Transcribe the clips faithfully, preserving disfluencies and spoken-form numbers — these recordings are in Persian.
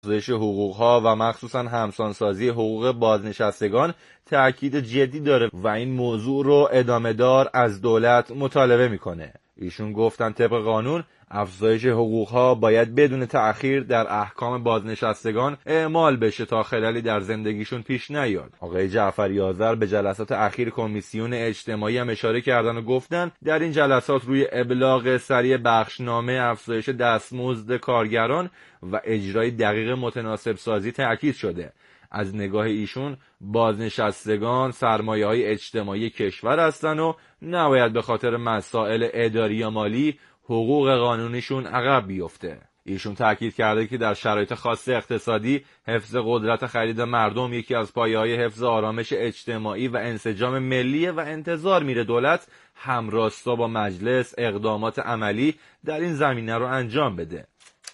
افزایش حقوق‌ها و مخصوصاً همسانسازی حقوق بازنشستگان تأکید جدی داره و این موضوع رو ادامه دار از دولت مطالبه میکنه. ایشون گفتن طبق قانون افزایش حقوق‌ها باید بدون تأخیر در احکام بازنشستگان اعمال بشه تا خلالی در زندگیشون پیش نیاد. آقای جعفری آذر به جلسات اخیر کمیسیون اجتماعی هم اشاره کردن و گفتن در این جلسات روی ابلاغ سریع بخشنامه، افزایش دستمزد کارگران و اجرای دقیق متناسب سازی تأکید شده. از نگاه ایشون بازنشستگان سرمایه‌های اجتماعی کشور هستن و نباید به خاطر مسائل اداری یا مالی حقوق قانونیشون عقب بیفته. ایشون تاکید کرده که در شرایط خاص اقتصادی حفظ قدرت خرید مردم یکی از پایه‌های حفظ آرامش اجتماعی و انسجام ملیه و انتظار میره دولت همراستا با مجلس اقدامات عملی در این زمینه رو انجام بده.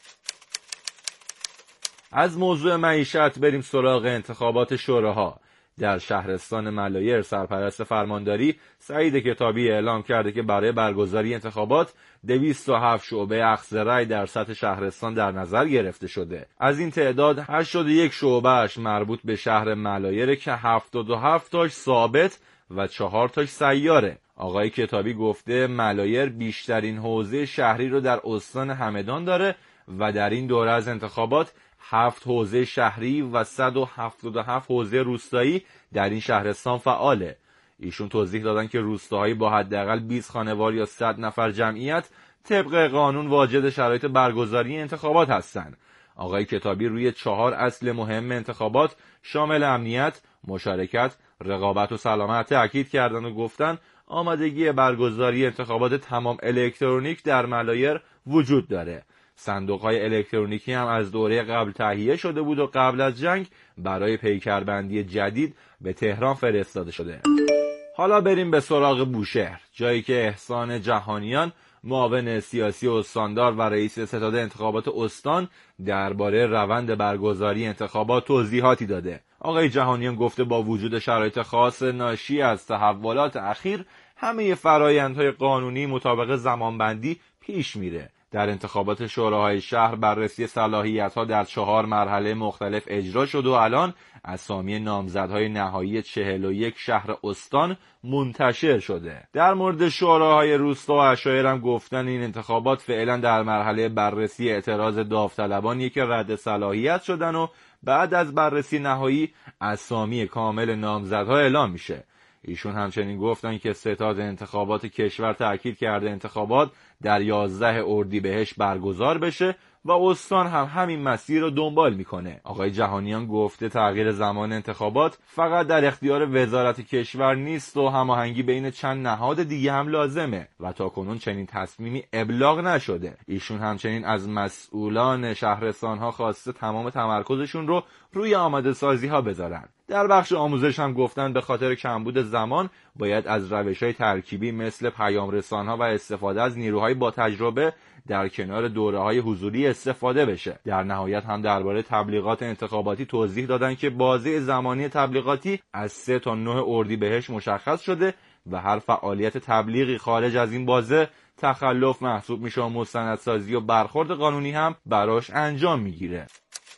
از موضوع معیشت بریم سراغ انتخابات شوراها. در شهرستان ملایر سرپرست فرمانداری سعید کتابی اعلام کرده که برای برگزاری انتخابات دویست و هفت شعبه اخذ رأی در سطح شهرستان در نظر گرفته شده. از این تعداد هشتاد و یک شعبهش مربوط به شهر ملایر که هفتاد و هفت تاش ثابت و چهار تاش سیاره. آقای کتابی گفته ملایر بیشترین حوزه شهری رو در استان همدان داره و در این دوره از انتخابات هفت حوزه شهری و صد و هفتاد و هفت حوزه روستایی در این شهرستان فعاله. ایشون توضیح دادن که روستاهایی با حداقل بیست خانوار یا صد نفر جمعیت طبق قانون واجد شرایط برگزاری انتخابات هستند. آقای کتابی روی چهار اصل مهم انتخابات شامل امنیت، مشارکت، رقابت و سلامت تاکید کردن و گفتن آمادگی برگزاری انتخابات تمام الکترونیک در ملایر وجود داره. صندوق‌های الکترونیکی هم از دوره قبل تهیه شده بود و قبل از جنگ برای پیکربندی جدید به تهران فرستاده شده. حالا بریم به سراغ بوشهر، جایی که احسان جهانیان معاون سیاسی استاندار و رئیس ستاد انتخابات استان درباره روند برگزاری انتخابات توضیحاتی داده. آقای جهانیان گفته با وجود شرایط خاص ناشی از تحولات اخیر همه فرآیندهای قانونی مطابق زمانبندی پیش میره. در انتخابات شوراهای شهر بررسی صلاحیت‌ها در چهار مرحله مختلف اجرا شد و الان اسامی نامزدهای نهایی چهل و یک شهر استان منتشر شده. در مورد شوراهای روستا و عشایر هم گفتن این انتخابات فعلا در مرحله بررسی اعتراض داوطلبانی که رد صلاحیت شدن و بعد از بررسی نهایی اسامی کامل نامزدها اعلام میشه. ایشون همچنین گفتن که ستاد انتخابات کشور تأکید کرده انتخابات در یازده اردیبهشت برگزار بشه و استان هم همین مسیر رو دنبال میکنه. آقای جهانیان گفته تغییر زمان انتخابات فقط در اختیار وزارت کشور نیست و هماهنگی بین چند نهاد دیگه هم لازمه و تاکنون چنین تصمیمی ابلاغ نشده. ایشون همچنین از مسئولان شهرستان‌ها خواسته تمام تمرکزشون رو روی آماده سازی ها بذارن. در بخش آموزش هم گفتن به خاطر کمبود زمان باید از روش‌های ترکیبی مثل پیام رسان‌ها و استفاده از نیروهای با تجربه در کنار دوره‌های حضوری استفاده بشه. در نهایت هم درباره تبلیغات انتخاباتی توضیح دادن که بازه زمانی تبلیغاتی از سه تا نه اردیبهشت مشخص شده و هر فعالیت تبلیغی خارج از این بازه تخلف محسوب میشه و مستندسازی و برخورد قانونی هم براش انجام میگیره.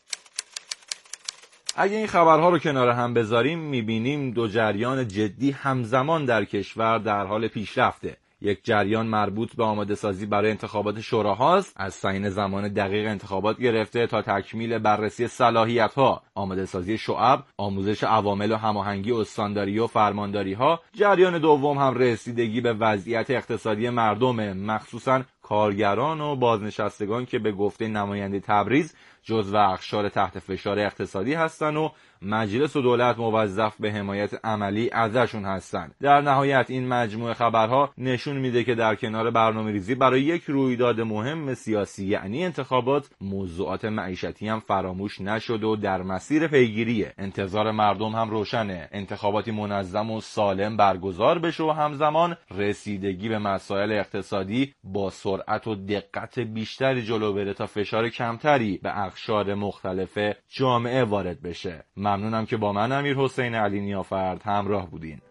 اگه این خبرها رو کنار هم بذاریم میبینیم دو جریان جدی همزمان در کشور در حال پیشرفته. یک جریان مربوط به آماده سازی برای انتخابات شوراهاست، از تعیین زمان دقیق انتخابات گرفته تا تکمیل بررسی صلاحیت‌ها، آماده سازی شعب، آموزش عوامل و هماهنگی استانداری و فرمانداری‌ها. جریان دوم هم رسیدگی به وضعیت اقتصادی مردم، مخصوصاً کارگران و بازنشستگان که به گفته نماینده تبریز جزو اقشار تحت فشار اقتصادی هستن و مجلس و دولت موظف به حمایت عملی ازشون هستن. در نهایت این مجموعه خبرها نشون میده که در کنار برنامه‌ریزی برای یک رویداد مهم سیاسی یعنی انتخابات، موضوعات معیشتی هم فراموش نشده و در مسیر پیگیریه. انتظار مردم هم روشنه، انتخاباتی منظم و سالم برگزار بشه و همزمان رسیدگی به مسائل اقتصادی با سرعت و دقت بیشتری جلو بره تا فشار کمتری به اقشار مختلف جامعه وارد بشه. ممنونم که با من امیرحسین علی نیافرد همراه بودین.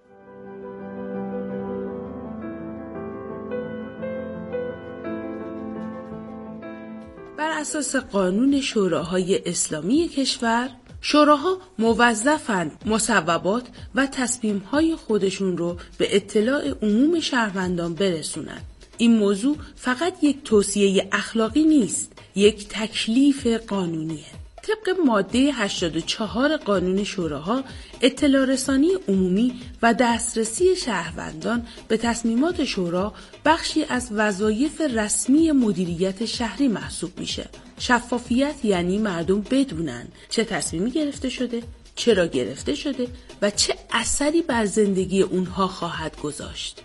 بر اساس قانون شوراهای اسلامی کشور، شوراها موظفند مصوبات و تصمیم‌های خودشون رو به اطلاع عموم شهروندان برسونند. این موضوع فقط یک توصیه اخلاقی نیست، یک تکلیف قانونیه. طبق ماده هشتاد و چهار قانون شوراها، اطلاع رسانی عمومی و دسترسی شهروندان به تصمیمات شورا بخشی از وظایف رسمی مدیریت شهری محسوب میشه. شفافیت یعنی مردم بدونن چه تصمیمی گرفته شده، چرا گرفته شده و چه اثری بر زندگی اونها خواهد گذاشت.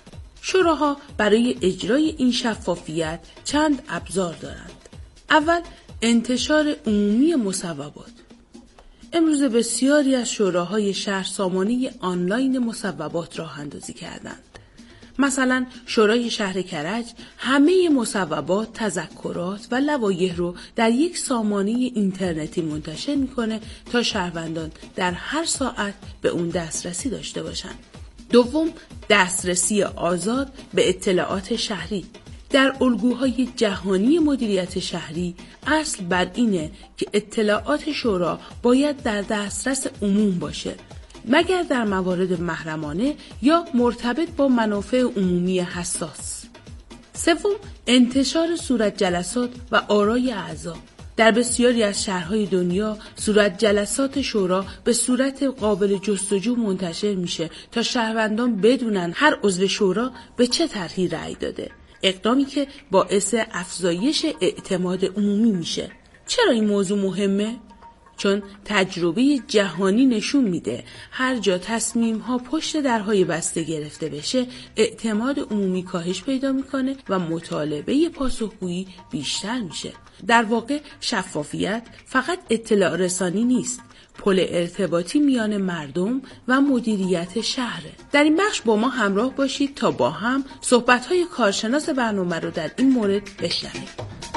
شوراها برای اجرای این شفافیت چند ابزار دارند. اول، انتشار عمومی مصوبات. امروز بسیاری از شوراهای شهر سامانه آنلاین مصوبات راه اندازی کردند. مثلا شورای شهر کرج همه مصوبات، تذکرات و لوایح رو در یک سامانه اینترنتی منتشر میکنه تا شهروندان در هر ساعت به اون دسترسی داشته باشند. دوم، دسترسی آزاد به اطلاعات شهری. در الگوهای جهانی مدیریت شهری اصل بر اینه که اطلاعات شورا باید در دسترس عموم باشه، مگر در موارد محرمانه یا مرتبط با منافع عمومی حساس. سوم، انتشار صورت جلسات و آرای اعضا. در بسیاری از شهرهای دنیا صورت جلسات شورا به صورت قابل جستجو منتشر میشه تا شهروندان بدونن هر عضو شورا به چه طرحی رأی داده، اقدامی که باعث افزایش اعتماد عمومی میشه. چرا این موضوع مهمه؟ چون تجربه جهانی نشون میده هر جا تصمیم ها پشت درهای بسته گرفته بشه، اعتماد عمومی کاهش پیدا میکنه و مطالبه پاسخگویی بیشتر میشه. در واقع شفافیت فقط اطلاع رسانی نیست، پل ارتباطی میان مردم و مدیریت شهره. در این بخش با ما همراه باشید تا با هم صحبت‌های کارشناس برنامه رو در این مورد بشنویم.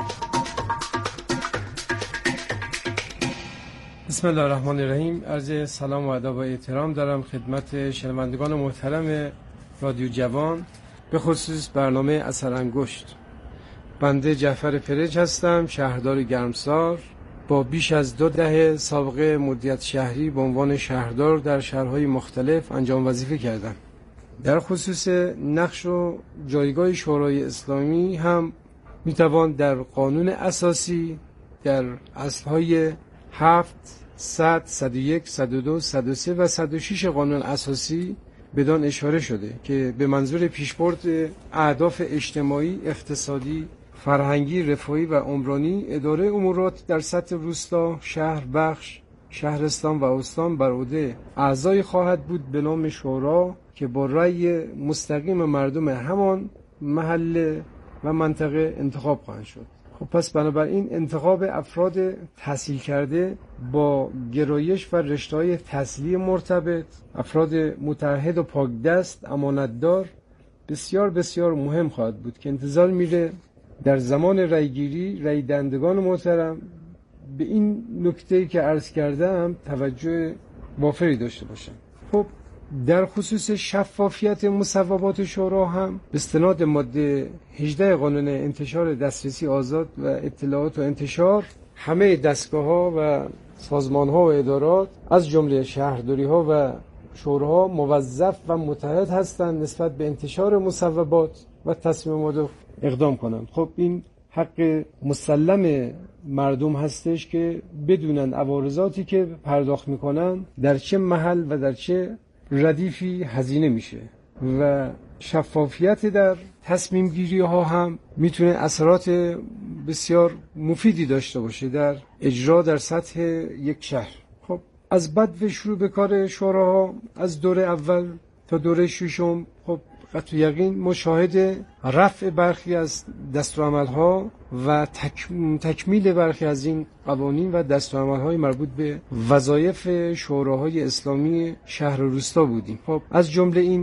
بسم الله الرحمن الرحیم. عرض سلام و ادب و احترام دارم خدمت شنوندگان محترم رادیو جوان، به خصوص برنامه اثر انگشت. بنده جعفر فرج هستم، شهردار گرمسار با بیش از دو دهه سابقه مدیریت شهری به عنوان شهردار در شهرهای مختلف انجام وظیفه کردم. در خصوص نقش و جایگاه شورای اسلامی هم میتوان در قانون اساسی در اصلهای هفت، صد، صد و یک، صد و دو، صد و سه و صد و شش قانون اساسی بدان اشاره شده که به منظور پیشبرد اهداف اجتماعی، اقتصادی، فرهنگی، رفاهی و عمرانی اداره امورات در سطح روستا، شهر، بخش، شهرستان و استان بر عهده اعضای خواهد بود به نام شورا که با رأی مستقیم مردم همان محله و منطقه انتخاب خواهند شد. خب پس بنابراین انتخاب افراد تحصیل کرده با گرایش و رشته‌های تحصیلی مرتبط، افراد متعهد و پاکدست، امانتدار بسیار بسیار مهم خواهد بود که انتظار میره در زمان رأیگیری رأی دهندگان محترم به این نکته‌ای که عرض کردم توجه وافری داشته باشند. خب در خصوص شفافیت مصوبات شورا هم به استناد ماده هجده قانون انتشار دسترسی آزاد و اطلاعات و انتشار، همه دستگاه‌ها و سازمان‌ها و ادارات از جمله شهرداری‌ها و شوراها موظف و متعهد هستند نسبت به انتشار مصوبات و تصمیمات اقدام کنند. خب این حق مسلم مردم هستش که بدونن عوارضاتی که پرداخت میکنن در چه محل و در چه ردیفی هزینه میشه و شفافیت در تصمیم گیری ها هم میتونه اثرات بسیار مفیدی داشته باشه در اجرا در سطح یک شهر. خب از بد و شروع به کار شوراها از دوره اول تا دوره ششم خب قطع یقین مشاهده رفع برخی از دستورالعمل‌ها و تکمیل برخی از این قوانین و دستورالعمل‌های مربوط به وظایف شوراهای اسلامی شهر و روستا بودیم. خب از جمله این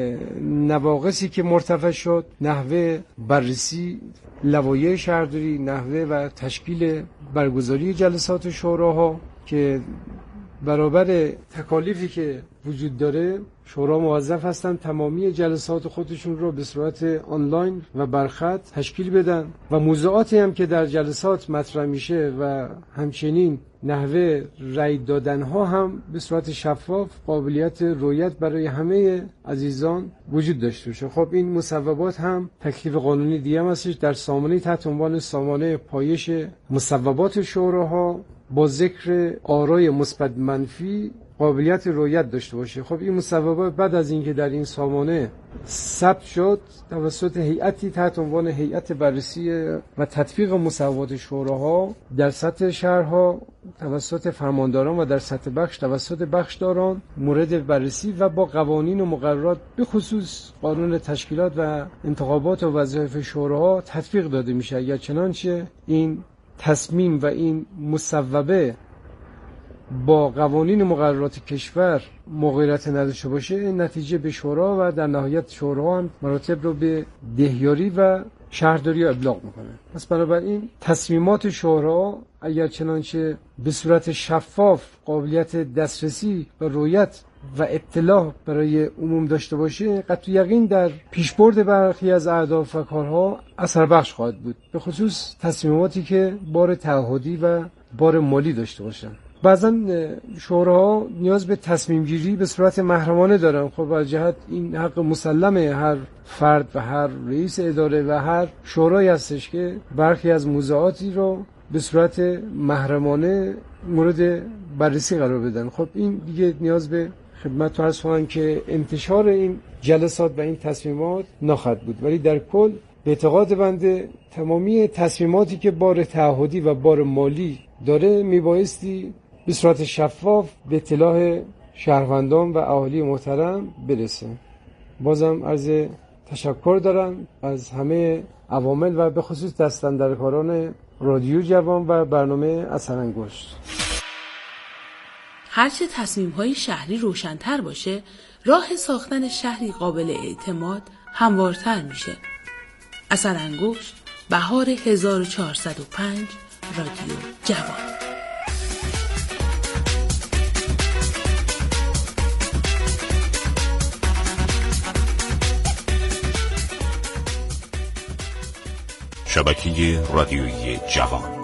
نواقصی که مرتفع شد، نحوه بررسی لوایح شهرداری، نحوه و تشکیل برگزاری جلسات شوراها که برابر تکالیفی که وجود داره شورا موظف هستن تمامی جلسات خودشون رو به صورت آنلاین و برخط تشکیل بدن و موضوعاتی هم که در جلسات مطرح میشه و همچنین نحوه رأی دادن ها هم به صورت شفاف قابلیت رؤیت برای همه عزیزان وجود داشته باشه. خب این مصوبات هم تکلیف قانونی دیگه هم هستش در سامانه تحت عنوان سامانه پایش مصوبات شوراها با ذکر آرای مثبت منفی قابلیت رؤیت داشته باشه. خب این مصوبات بعد از اینکه در این سامانه ثبت شد توسط هیئتی تحت عنوان هیئت بررسی و تطبیق مصوبات شوراها در سطح شهرها توسط فرمانداران و در سطح بخش توسط بخشداران مورد بررسی و با قوانین و مقررات به خصوص قانون تشکیلات و انتخابات و وظایف شوراها تطبیق داده میشه. اگر چنانچه این تصمیم و این مصوبه با قوانین مقررات کشور مغایرت نداشته باشه نتیجه به شورا و در نهایت شورا هم مراتب رو به دهیاری و شهرداری ابلاغ میکنه. پس بنابراین تصمیمات شورا اگر چنانچه به صورت شفاف قابلیت دسترسی و رؤیت و اطلاع برای عموم داشته باشه قطع یقین در پیشبرد برخی از اهداف و کارها اثر بخش خواهد بود، به خصوص تصمیماتی که بار تعهدی و بار مالی داشته باشن. بعضا شوراها نیاز به تصمیم گیری به صورت محرمانه دارن. خب از جهت این حق مسلمه هر فرد و هر رئیس اداره و هر شورایی هستش که برخی از موضوعاتی رو به صورت محرمانه مورد بررسی قرار بدن. خب این دیگه نیاز به خدمت تو عرض کنم که انتشار این جلسات و این تصمیمات نخواهد بود، ولی در کل به اعتقاد بنده تمامی تصمیماتی که بار تعهدی و بار مالی داره میبایستی به صورت شفاف به اطلاع شهروندان و اهالی محترم برسه. بازم عرض تشکر دارم از همه عوامل و به خصوص دستاندرکاران رادیو جوان و برنامه اثرانگشت. هرچه تصمیم‌های شهری روشن‌تر باشه، راه ساختن شهری قابل اعتماد هموارتر میشه. اثرانگشت، بهار هزار و چهارصد و پنج، رادیو جوان. شبکه رادیویی جوان.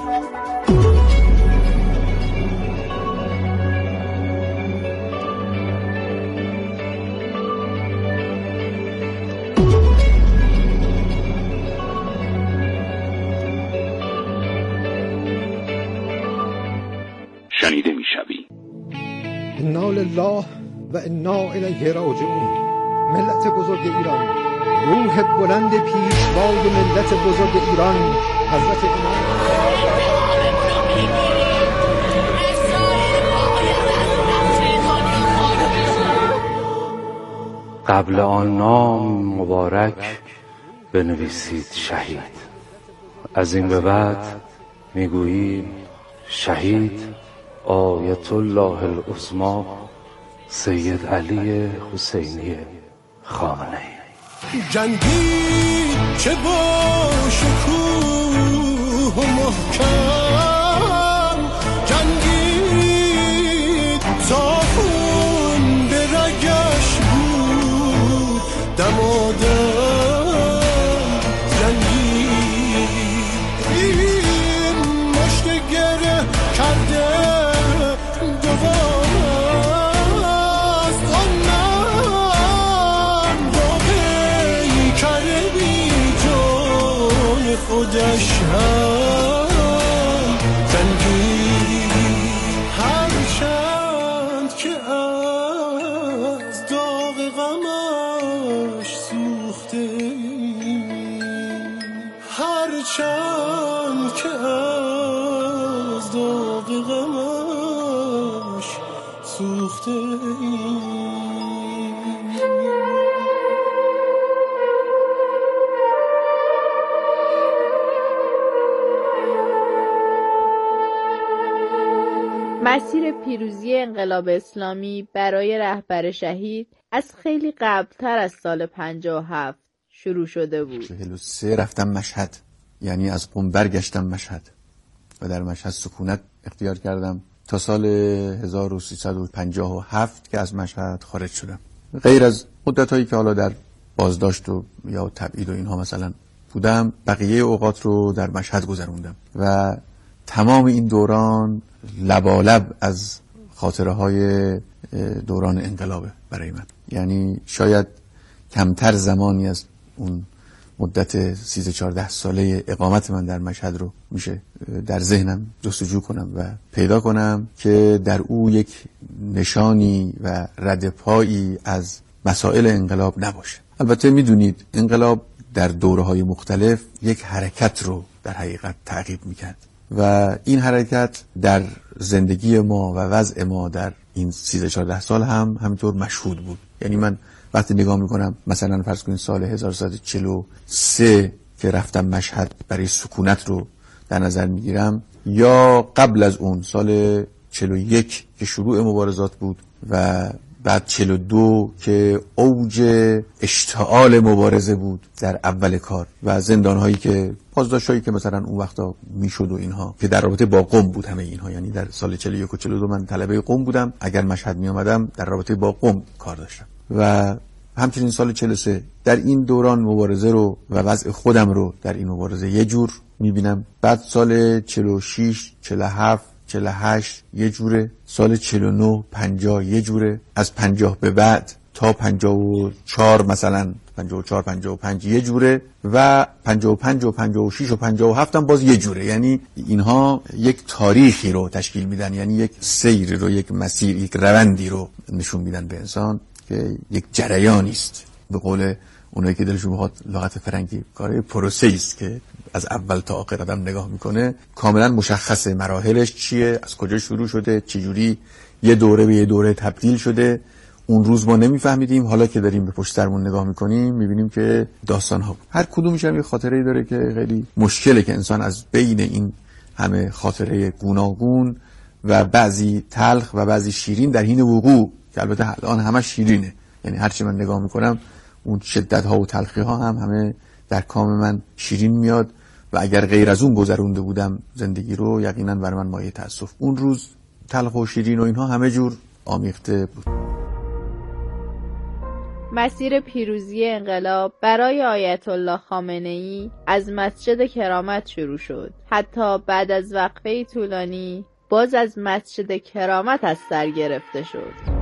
شنیده میشوی. انا لله و انا الیه راجعون. ملت بزرگ ایران، روح بلند پیشوای ملت بزرگ ایران حضرت امام. قبل آن نام مبارک بنویسید شهید. از این به بعد میگوییم شهید آیت الله العظمی سید علی حسینی خامنه‌ای. جنگی چه با شکوه و محکم، جنگی تا خون به رگش بود دمادم، جنگی این مشت گره کرده خودش هم تنگی، هر چند که از داغ غمش سوخته، هر چند که از داغ غمش سوخته. مسیر پیروزی انقلاب اسلامی برای رهبر شهید از خیلی قبلتر از سال پنجاه و هفت شروع شده بود. چهل و سه رفتم مشهد، یعنی از قم برگشتم مشهد و در مشهد سکونت اختیار کردم تا سال هزار و سیصد و پنجاه و هفت که از مشهد خارج شدم. غیر از مدت‌هایی که حالا در بازداشت و یا تبعید و اینها مثلا بودم، بقیه اوقات رو در مشهد گذروندم و تمام این دوران لبالب از خاطره های دوران انقلابه برای من. یعنی شاید کمتر زمانی از اون مدت سیزده چهارده ساله اقامت من در مشهد رو میشه در ذهنم جستجو کنم و پیدا کنم که در او یک نشانی و ردپایی از مسائل انقلاب نباشه. البته میدونید انقلاب در دوره‌های مختلف یک حرکت رو در حقیقت تعقیب میکرد و این حرکت در زندگی ما و وضع ما در این سیزده چهارده سال هم همینطور مشهود بود. یعنی من وقتی نگاه میکنم مثلا فرض کنید سال هزار و سیصد و چهل و سه که رفتم مشهد برای سکونت رو در نظر میگیرم، یا قبل از اون سال چهل و یک که شروع مبارزات بود و بعد چهل و دو که اوج اشتعال مبارزه بود در اول کار و زندانهایی که بازداشت‌هایی که مثلا اون وقتا میشد و اینها که در رابطه با قم بود همه اینها. یعنی در سال چهل و یک و چهل و دو من طلبه قم بودم، اگر مشهد می آمدم در رابطه با قم کار داشتم و همچنین سال چهل و سه در این دوران مبارزه رو و وضع خودم رو در این مبارزه یه جور میبینم. بعد سال چهل و شش، چهل و هفت، چهل و هشت یه جوره، سال چهل و نه، پنجاه یه جوره، از پنجاه به بعد تا پنجاه و چهار مثلا پنجاه و چهار، پنجاه و پنج یه جوره و پنجاه و پنج و پنجاه و شش و پنجاه و هفت هم باز یه جوره. یعنی اینها یک تاریخی رو تشکیل میدن، یعنی یک سیر رو، یک مسیر، یک روندی رو نشون میدن به انسان که یک جریانی است. به قول اونایی که دلشون بخواد لغت فرنگی کار پروسه است که از اول تا آخر آدم نگاه میکنه، کاملا مشخصه مراحلش چیه، از کجا شروع شده، چجوری یه دوره به یه دوره تبدیل شده. اون روز ما نمیفهمیدیم، حالا که داریم به پشت سرمون نگاه میکنیم میبینیم که داستان ها بود. هر کدومش هم یه خاطره‌ای داره که خیلی مشکله که انسان از بین این همه خاطره گوناگون و بعضی تلخ و بعضی شیرین در حین وقوع، که البته الان همه شیرینه، یعنی هرچی من نگاه میکنم اون شدت ها و تلخی ها هم همه در کام من شیرین میاد و اگر غیر از اون گذرونده بودم زندگی رو یقینا برای من مایه تأسف. اون روز تلخ و شیرین و اینها همه جور آمیخته بود. مسیر پیروزی انقلاب برای آیت الله خامنه‌ای از مسجد کرامت شروع شد. حتی بعد از وقفه طولانی باز از مسجد کرامت از سر گرفته شد.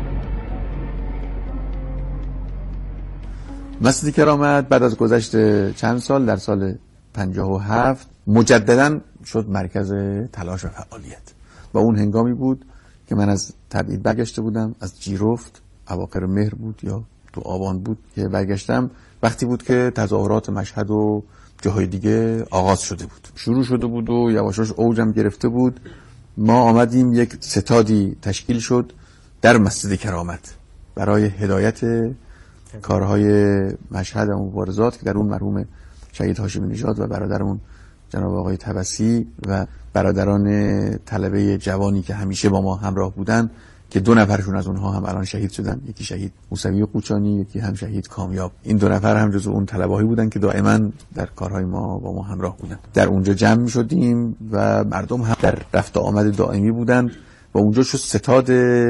مسجد کرامت بعد از گذشت چند سال در سال پنجاه و هفت مجددا شد مرکز تلاش و فعالیت و اون هنگامی بود که من از تبعید برگشته بودم، از جیرفت، اواخر مهر بود یا تو آبان بود که برگشتم. وقتی بود که تظاهرات مشهد و جاهای دیگه آغاز شده بود، شروع شده بود و یواشاش اوجم گرفته بود. ما آمدیم، یک ستادی تشکیل شد در مسجد کرامت برای هدایت کارهای مشهد و مبارزات که در اون مرحوم شهید هاشمی نژاد و برادرمون جناب آقای طبسی و برادران طلبه جوانی که همیشه با ما همراه بودن که دو نفرشون از اونها هم الان شهید شدن، یکی شهید موسوی قوچانی، یکی هم شهید کامیاب. این دو نفر هم جزو اون طلبه‌هایی بودن که دائما در کارهای ما با ما همراه بودن. در اونجا جمع می‌شدیم و مردم هم در رفت و آمد دائمی بودن و اونجا شد ستاد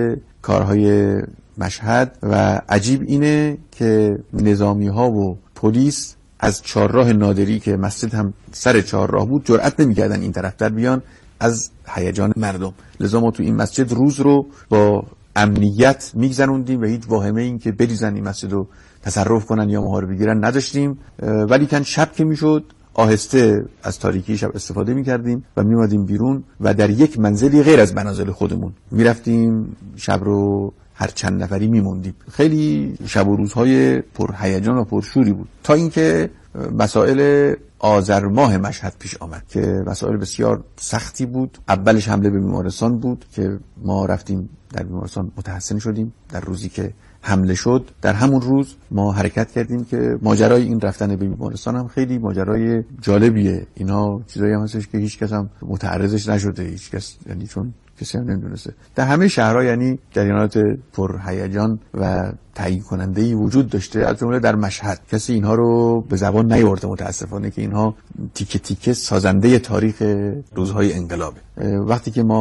کارهای مشهد. و عجیب اینه که نظامی‌ها و پلیس از چهارراه نادری که مسجد هم سر چهارراه بود جرئت نمی‌کردن این طرف در بیان از هیجان مردم. لذا ما تو این مسجد روز رو با امنیت میگذروندیم و هیچ واهمه این که بریزن این مسجد رو تصرف کنن یا مهار بگیرن نداشتیم. ولی کن شب که میشد آهسته از تاریکی شب استفاده میکردیم و میومدیم بیرون و در یک منزلی غیر از منازل خودمون میرفتیم شب رو هر چند نفری میموندیم. خیلی شب و روزهای پر هیجان و پرشوری بود تا اینکه مسائل آذر ماه مشهد پیش آمد که مسائل بسیار سختی بود. اولش حمله به بیمارستان بود که ما رفتیم در بیمارستان متحسن شدیم. در روزی که حمله شد در همون روز ما حرکت کردیم که ماجرای این رفتن به بیمارستان هم خیلی ماجرای جالبیه. اینا چیزایی هم هستش که هیچ کس هم متعرضش نشده، هیچ کس، یعنی چون کسی هم نمیدونسته. در همه شهرها یعنی جریانات پر هیجان و تعیین کننده‌ای وجود داشته، از جمله در مشهد. کسی اینها رو به زبان نیاورده متاسفانه که اینها تیکه تیکه سازنده تاریخ روزهای انقلابه. وقتی که ما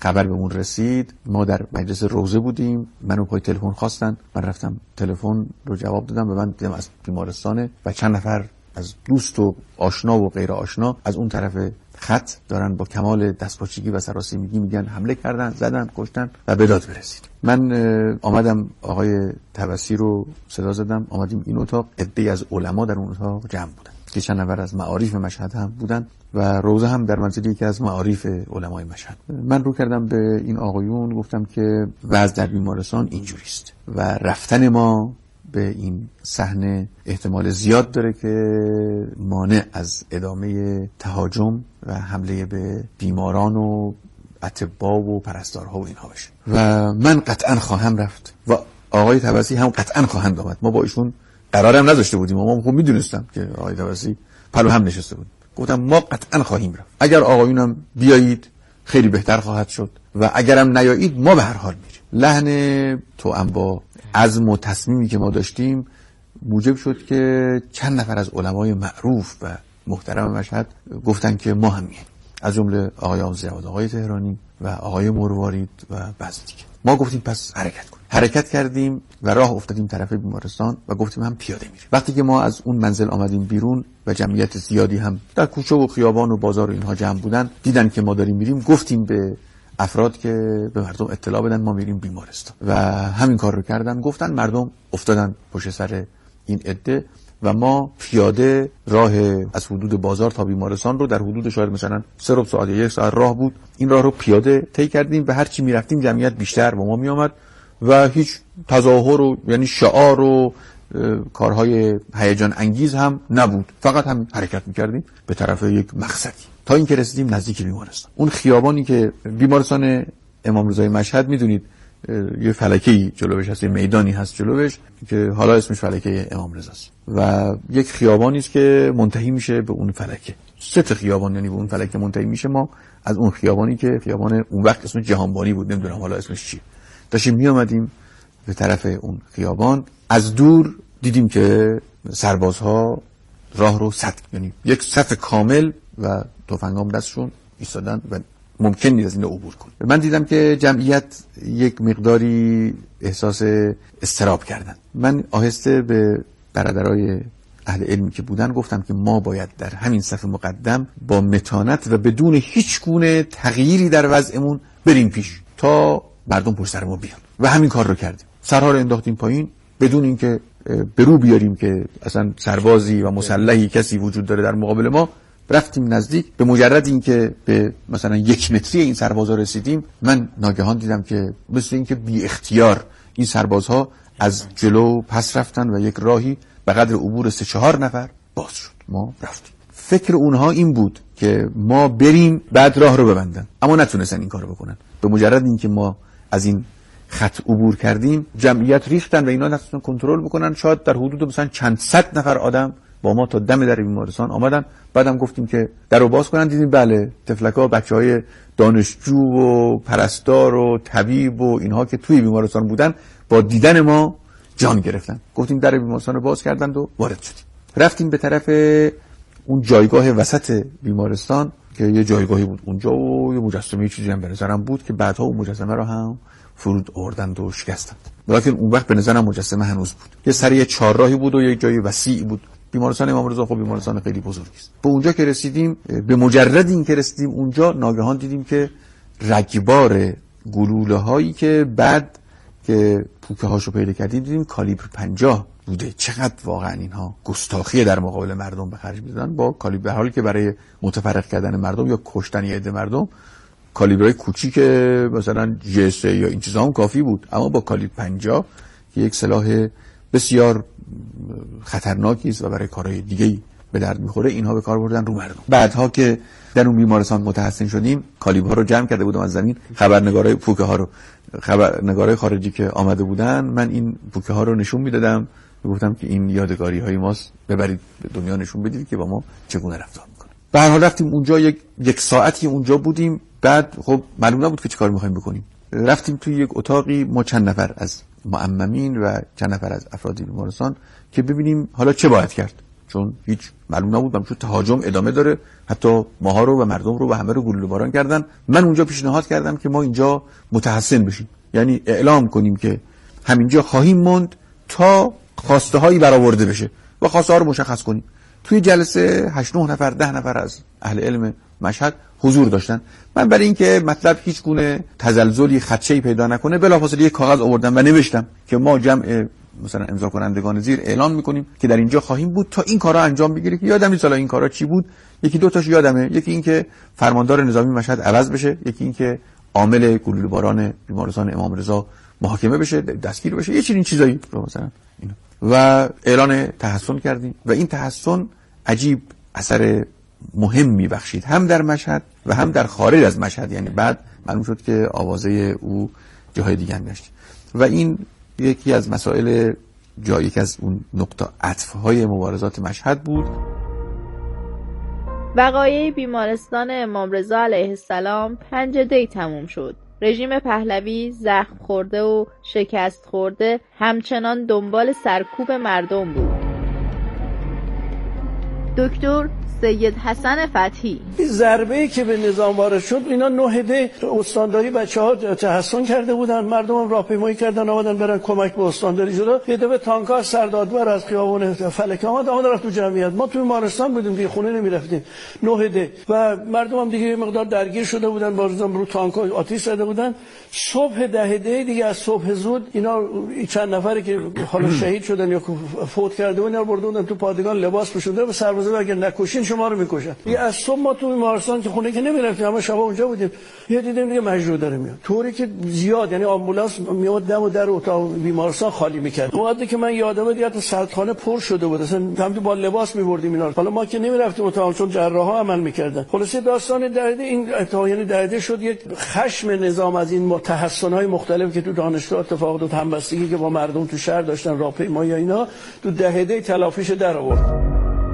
خبر بهمون رسید ما در مجلس روضه بودیم، منو پای تلفن خواستن، من رفتم تلفن رو جواب دادم و من دیدم از بیمارستانه و چند نفر از دوست و آشنا و غیر آشنا از اون طرف خط دارن با کمال دستپاچگی و سراسیمگی میگن حمله کردن، زدن، کشتن و به داد برسید. من آمدم آقای طبسی رو صدا زدم، آمدیم این اتاق، عده‌ای از علما در اون اتاق جمع بودن که چند نفر از معارف مشهد هم بودن و روزه هم در منزل یکی از معارف علمای مشهد. من رو کردم به این آقایون، گفتم که وضع در بیمارستان اینجوریست و رفتن ما به این صحنه احتمال زیاد داره که مانع از ادامه تهاجم و حمله به بیماران و اطباء و پرستارها و اینها بشه و من قطعا خواهم رفت و آقای طبسی هم قطعا خواهند آمد. ما با ایشون قرارم نذاشته بودیم، ما خب میدونستم که آقای طبسی پلو هم نشسته بود. گفتم ما قطعا خواهیم رفت، اگر آقایونم بیایید خیلی بهتر خواهد شد و اگرم نیایید ما به هر حال میریم. لحن توأم با عزم و تصمیمی که ما داشتیم موجب شد که چند نفر از علمای معروف و محترم مشهد گفتن که ما هم میاییم، از جمله آقای آموزی‌آباد، آقای تهرانی و آقای مروارید و بعضی دیگه. ما گفتیم پس حرکت کنیم. حرکت کردیم و راه افتادیم طرف بیمارستان و گفتیم هم پیاده میریم. وقتی که ما از اون منزل آمدیم بیرون و جمعیت زیادی هم در کوچه و خیابان و بازار و اینها جمع بودن، دیدن که ما داریم میریم، گفتیم به افراد که به مردم اطلاع بدن ما میریم بیمارستان و همین کار رو کردن. گفتن، مردم افتادن پشت سر این عده و ما پیاده راه از حدود بازار تا بیمارستان رو در حدود شاید مثلا سه ربع ساعت یا یک ساعت راه بود، این راه رو پیاده طی کردیم و هر چی میرفتیم جمعیت بیشتر با ما میآمد و هیچ تظاهر و یعنی شعار و کارهای هیجان انگیز هم نبود، فقط هم حرکت میکردیم به طرف یک مقصدی تا اینکه رسیدیم نزدیک بیمارستان. اون خیابانی که بیمارستان امام رضای مشهد میدونید یه فلکه‌ای جلوش هست، یه میدانی هست جلوش که حالا اسمش فلکه امام رضاست و یک خیابانی است که منتهی میشه به اون فلکه. سه تا خیابان یعنی به اون فلکه منتهی میشه. ما از اون خیابانی که خیابان اون وقت اسمش جهانبانی بود، نمیدونم حالا اسمش چیه، داشتیم میآمدیم به طرف اون خیابان. از دور دیدیم که سربازها راه رو سد، یعنی یک صف کامل و تفنگام دستشون ایستادن و ممکن نیست از این عبور کنه. من دیدم که جمعیت یک مقداری احساس استراب کردن. من آهسته به برادرای اهل علمی که بودن گفتم که ما باید در همین صف مقدم با متانت و بدون هیچ گونه تغییری در وضعمون بریم پیش تا مردم پشت سر ما بیان و همین کار رو کردیم. سرها رو انداختیم پایین بدون اینکه برو بیاریم که اصلا سربازی و مسلحی کسی وجود داره در مقابل ما. رفتیم نزدیک. به مجرد اینکه به مثلا یک متری این سربازها رسیدیم، من ناگهان دیدم که مثل اینکه بی اختیار این سربازها از جلو پس رفتن و یک راهی به قدر عبور سه چهار نفر باز شد. ما رفتیم. فکر اونها این بود که ما بریم بعد راه رو ببندن، اما نتونستن این کارو بکنن. به مجرد اینکه ما از این خط عبور کردیم، جمعیت ریختن و اینا نتونستن کنترل بکنن. شاید در حدود مثلا چند صد نفر آدم با ما تا دم در بیمارستان آمدن. بعدم گفتیم که درو باز کنن، دیدیم بله طفلکا، بچهای دانشجو و پرستار و طبیب و اینها که توی بیمارستان بودن با دیدن ما جان گرفتن. گفتیم در بیمارستان رو باز کردند و وارد شدیم. رفتیم به طرف اون جایگاه وسط بیمارستان که یه جایگاهی بود اونجا و یه مجسمه چیزی هم به نظرم بود که بعدها اون مجسمه رو هم فرود آوردند و شکستند. ولی اون وقت به نظرم مجسمه هنوز بود. یه سری چهارراهی بود و یه جای وسیع بود. بیمارستان امام رضا خب بیمارستان خیلی بزرگی است. به اونجا که رسیدیم، به مجرد این که رسیدیم اونجا، ناگهان دیدیم که رگبار گلوله هایی که بعد که پوکه هاشو پیدا کردیم دیدیم کالیبر پنجاه بوده. چقدر واقعا اینها گستاخی در مقابل مردم به خرج می‌دادن با کالیبر، حالی که برای متفرق کردن مردم یا کشتن یه عده مردم کالیبرهای کوچیک مثلا جی اس یا این چیزا هم کافی بود، اما با کالیبر پنجاه که یک سلاح بسیار خطرناکی است و برای کارهای دیگه‌ای به درد می‌خوره، اینها به کار بردن رو مردم. بعدها که در اون بیمارستان متحسن شدیم، کالیبرها رو جمع کرده بودم از زمین، خبرنگارای پوکه ها رو خبرنگارای خارجی که آمده بودن، من این پوکه ها رو نشون میدادم، گفتم که این یادگاری های ماست، ببرید به دنیا نشون بدید که با ما چگونه رفتار میکنه. به هر حال رفتیم اونجا، یک یک ساعتی اونجا بودیم. بعد خب معلوم نبود که چه کار می‌خوایم بکنیم. رفتیم توی یک اتاقی، ما چند نفر از معممین و چند نفر از افراد بیمارستان، که ببینیم حالا چه باید کرد. چون هیچ معلوم نبود و تهاجم ادامه داره، حتی ماها رو و مردم رو و همه رو گلوله باران کردن. من اونجا پیشنهاد کردم که ما اینجا متحسن بشیم، یعنی اعلام کنیم که همینجا خواهیم موند تا خواسته هایی برآورده بشه و خواسته ها رو مشخص کنیم. توی جلسه هشت نه نفر ده نفر از اهل علم مشهد حضور داشتن. من برای اینکه مطلب هیچ گونه تزلزلی خدشه‌ای پیدا نکنه بلافاصله یک کاغذ آوردم و نوشتم که ما جمع مثلا امضا کنندگان زیر اعلام میکنیم که در اینجا خواهیم بود تا این کارا انجام بگیره. که یادم نیست این کارا چی بود، یکی دو تاش یادمه. یکی این که فرماندار نظامی مشهد عوض بشه، یکی این که عامل گلوله باران بیمارستان امام رضا محاکمه بشه، دستگیر بشه، یه چنین چیزایی مثلا اینا. و اعلان تحسن کردیم و این تحسن عجیب اثر مهمی بخشید هم در مشهد و هم در خارج از مشهد. یعنی بعد معلوم شد که آوازه او جاهای دیگه هم گشت و این یکی از مسائل جایی که از اون نقطه عطف‌های مبارزات مشهد بود. وقایع بیمارستان امام رضا علیه السلام پنج دی تموم شد. رژیم پهلوی زخم خورده و شکست خورده همچنان دنبال سرکوب مردم بود. دکتر سید حسن فتحی: این ضربه‌ای که به نظام وارد شد، اینا نه دی استانداری بچه‌ها تحسن کرده بودن، مردم هم راهپیمایی کردن آمدن برن کمک به استانداری شده. یه دفعه تانک‌ها سردادور از خیابون فلک آمد آمد رفت تو جمعیت. ما توی بیمارستان بودیم دیگه، خونه نمی‌رفتیم. نه دی و مردم هم دیگه مقدار درگیر شده بودن، بازم رو تانک‌ها آتش زده بودن. صبح ده دی دیگه از صبح زود اینا چند نفری که حالا شهید شدن یا فوت کرده بودن اینا بردن تو پادگان لباس پوشونده و سربازا اگه نکشین شما رو میکشن. یه از صبح ما تو بیمارستان که خونه که نمیرفتیم، اما شب اونجا بودیم، یه دیدیم دیگه مجروح داره میاد، طوری که زیاد، یعنی آمبولانس میاد دم و در اتاق بیمارستان خالی میکرد. وقتی که من یادمه دیگه تو سردخانه پر شده بود، اصلا همین با لباس میبردیم اینا. حالا ما که نمیرفتیم اتاق، چون جراحا عمل میکردن. خلاصه داستان درده این یعنی درده شد یک خشم نظام از این تحسن‌های مختلف که تو دانشگاه اتفاق افتاد، همبستگی که با مردم تو شهر داشتن، راهپیمایی اینا، تو دهده تلافیش در آورد.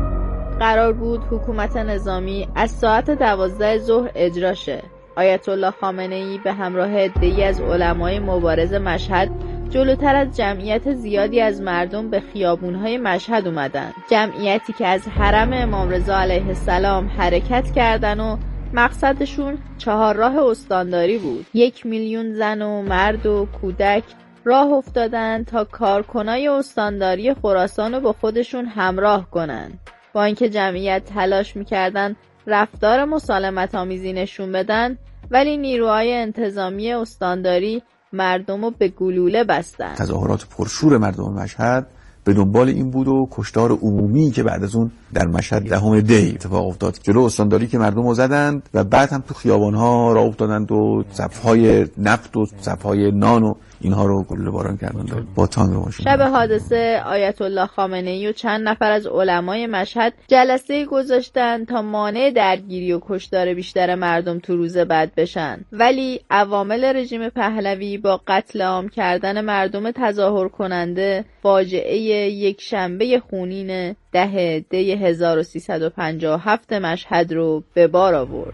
قرار بود حکومت نظامی از ساعت دوازده ظهر اجرا شه. آیت الله خامنه‌ای به همراه عده‌ای از علمای مبارز مشهد جلوتر از جمعیت زیادی از مردم به خیابون‌های مشهد اومدن. جمعیتی که از حرم امام رضا علیه السلام حرکت کردن و مقصدشون چهارراه استانداری بود. یک میلیون زن و مرد و کودک راه افتادن تا کارکنای استانداری خراسان رو با خودشون همراه کنن. با اینکه جمعیت تلاش میکردن رفتار مسالمت آمیزی نشون بدن، ولی نیروهای انتظامی استانداری مردم رو به گلوله بستن. تظاهرات پرشور مردم مشهد به دنبال این بود و کشتار عمومی که بعد از اون در مشهد دهم دی اتفاق افتاد. جلو استانداری که مردم رو زدند و بعد هم تو خیابان‌ها راه افتادند و صف‌های نفت و صف‌های نان و اینها رو گلوله باران کردند با تانک و ماشین. شب حادثه آیت الله خامنه‌ای و چند نفر از علمای مشهد جلسه گذاشتن تا مانع درگیری و کشتار بیشتر مردم تو روز بعد بشن، ولی عوامل رژیم پهلوی با قتل عام کردن مردم تظاهر کننده فاجعه یک شنبه خونین ده دی هزار و سیصد و پنجاه و هفت مشهد رو به بار آورد.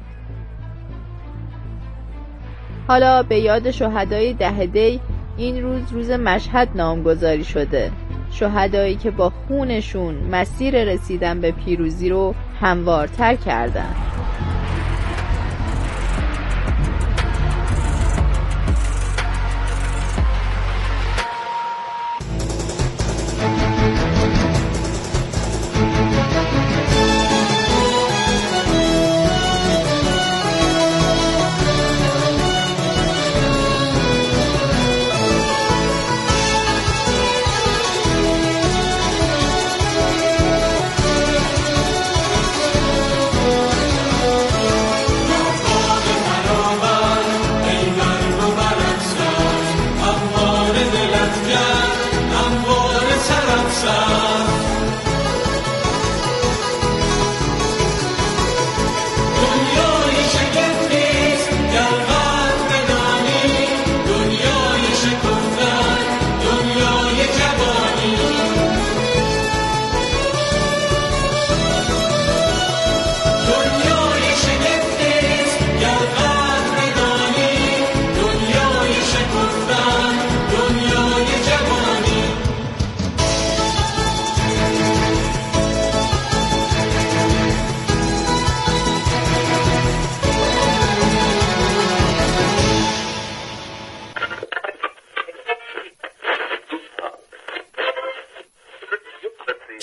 حالا به یاد شهدای ده دی این روز روز مشهد نامگذاری شده. شهدایی که با خونشون مسیر رسیدن به پیروزی رو هموارتر کردن.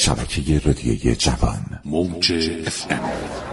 شبکه رادیویی جوان موج اف ام.